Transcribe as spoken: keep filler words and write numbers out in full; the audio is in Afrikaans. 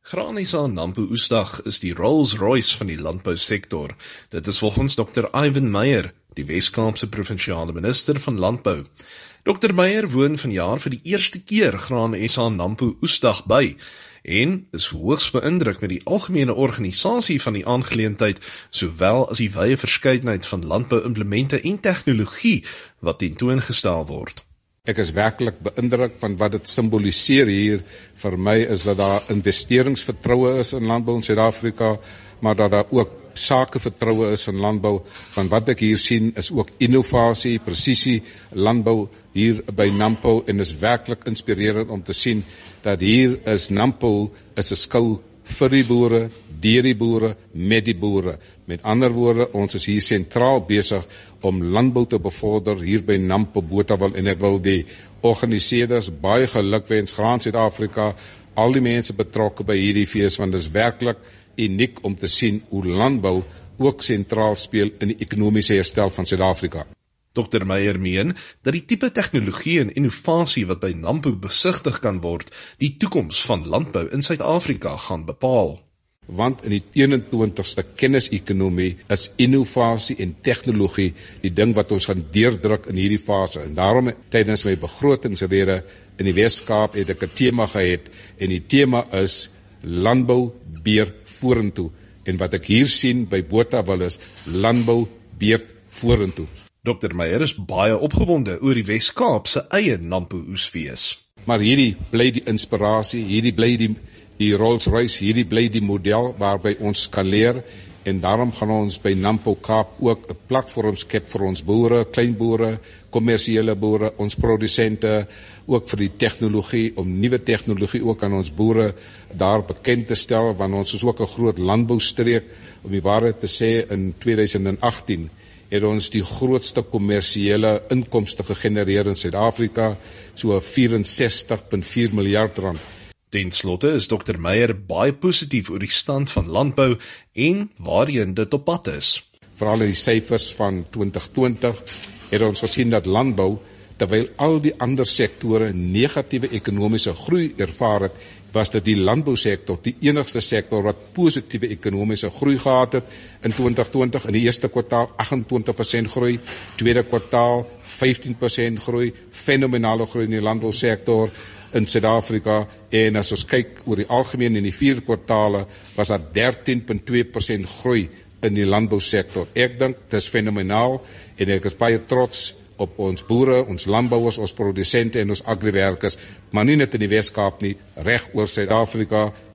Graan S A Nampo Oesdag is die Rolls-Royce van die landbousektor. Dit is volgens dokter Ivan Meyer, die Wes-Kaapse provinsiale minister van Landbou. dokter Meyer woon vanjaar vir die eerste keer Graan S A Nampo Oesdag by en is hoogs beïndruk met die algemene organisasie van die aangeleentheid, sowel as die wye verskeidenheid van landbou-implemente en tegnologie wat tentoongestel word. Ek is werklik beïndruk van wat dit simboliseer hier. Vir my is dat daar investeringsvertroue is in landbou in Suid-Afrika, maar dat daar ook sakevertroue is in landbou. Van wat ek hier sien is ook innovasie, presisie landbou hier by Nampo, en is werklik inspirerend om te sien dat hier is Nampo is 'n skou vir die boere, deur die boere, met die boere. Met ander woorde, ons is hier sentraal besig om landbou te bevorder hier by Nampo Botawil, en ek wil die organiseerders baie gelukwens, Graan Suid-Afrika, al die mense betrokke by hierdie fees, want dit is werklik uniek om te sien hoe landbou ook sentraal speel in die ekonomiese herstel van Suid-Afrika. dokter Meyer meen dat die tipe tegnologie en innovasie wat by Nampo besigtig kan word, die toekoms van landbou in Suid-Afrika gaan bepaal. Want in die eenentwintigste kennisekonomie is innovasie en tegnologie die ding wat ons gaan deurdruk in hierdie fase. En daarom tydens my begrotingsrede in die Wes-Kaap het ek 'n tema gehad, en die tema is landbou beer vorentoe. En wat ek hier sien by Botawil is landbou beer vorentoe. dokter Meyer is baie opgewonde oor die Wes-Kaap se eie Nampo Oesfees. Maar hierdie bly die inspirasie, hierdie bly die, die Rolls-Royce, hierdie bly die model waarby ons kan leer, en daarom gaan ons by Nampo Kaap ook 'n platform skep vir ons boere, kleinboere, kommersiële boere, ons produsente, ook vir die tegnologie, om nuwe tegnologie ook aan ons boere daar bekend te stel, want ons is ook 'n groot landboustreek. Om die waarheid te sê, in tweeduisend agttien het ons die grootste kommersiële inkomste gegenereer in Suid-Afrika, so vyf en sestig komma vier miljard rand. Ten slotte is dokter Meyer baie positief oor die stand van landbou en waarheen dit op pad is. Veral in die syfers van twintig twintig het ons gesien dat landbou, terwyl al die ander sektore negatiewe ekonomiese groei ervaar het, was dit die landbousektor die enigste sektor wat positiewe ekonomiese groei gehad het in twintig twintig, in die eerste kwartaal agt-en-twintig persent groei, tweede kwartaal vyftien persent groei, fenomenale groei in die landbousektor in Suid-Afrika, en as ons kyk oor die algemeen in die vier kwartale, was daar dertien komma twee persent groei in die landbousektor. Ek dink dit is fenomenaal, en ek is baie trots op ons boere, ons landbouers, ons produsente en ons agriwerkers, maar nie net in die Wes-Kaap nie, reg oor Suid-Afrika.